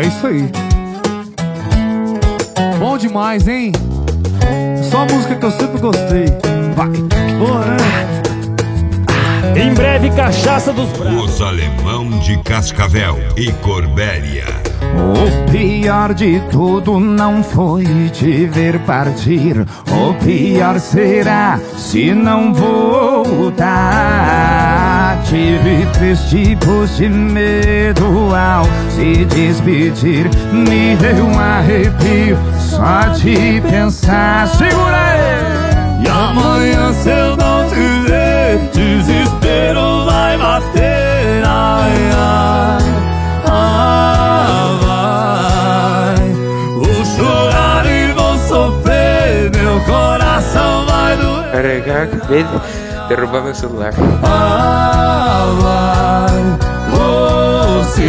isso aí. Bom demais, hein? Só a música que eu sempre gostei. Vai. Boa, né? Em breve, Cachaça dos Bravos. Os Alemão de Cascavel e Corbélia. O pior de tudo não foi te ver partir. O pior será se não voltar. Tive 3 tipos de medo ao se despedir. Me deu um arrepio só de pensar. Segura aí! E amanhã se eu não te ver, desespero vai bater. Ai, ai, vai. Vou chorar e vou sofrer, meu coração vai doer. Peraí, cara, acabei de derrubar meu celular. Vai, você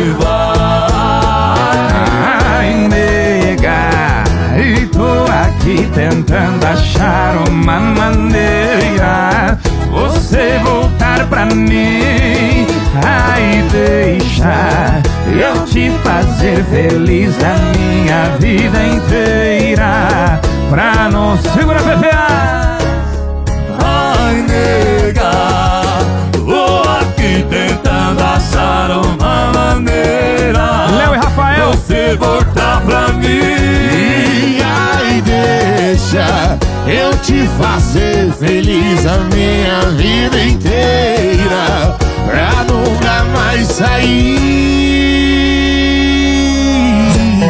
vai. Ai, nega, e tô aqui tentando achar uma maneira você voltar pra mim. Ai, deixa eu te fazer feliz a minha vida inteira. Pra não segurar, PPA. Ai, nega, vou aqui tentando achar uma maneira Léo e Rafael, você voltar pra mim. Ai, deixa eu te fazer feliz a minha vida inteira, pra nunca mais sair.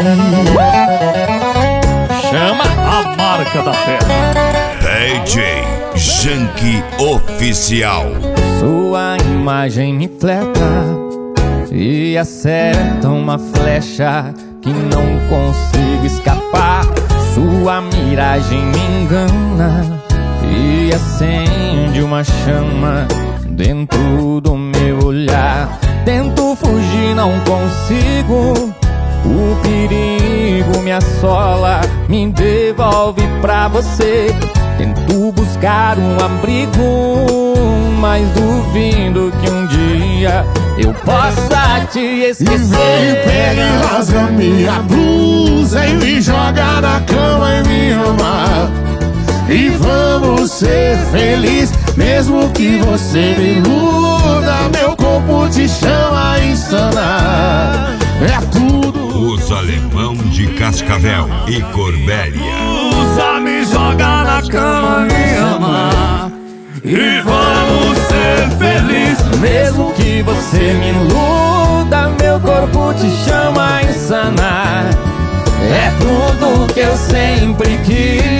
Chama a marca da fera. DJ Janky Oficial. sua imagem me fleta e acerta uma flecha que não consigo escapar. Sua miragem me engana e acende uma chama dentro do meu olhar. Tento fugir, não consigo. O perigo me assola, me devolve pra você. Tento buscar um abrigo, mas duvido que um dia eu possa te esquecer. E pega e rasga minha blusa e me joga na cama e me ama. E vamos ser felizes, mesmo que você me iluda. Meu corpo te chama insana. É tudo. Os Alemão de Cascavel e Corbélia. Usa, me joga na cama, me ama. E vamos ser felizes, Mesmo que você me iluda, meu corpo te chama insana. É tudo que eu sempre quis.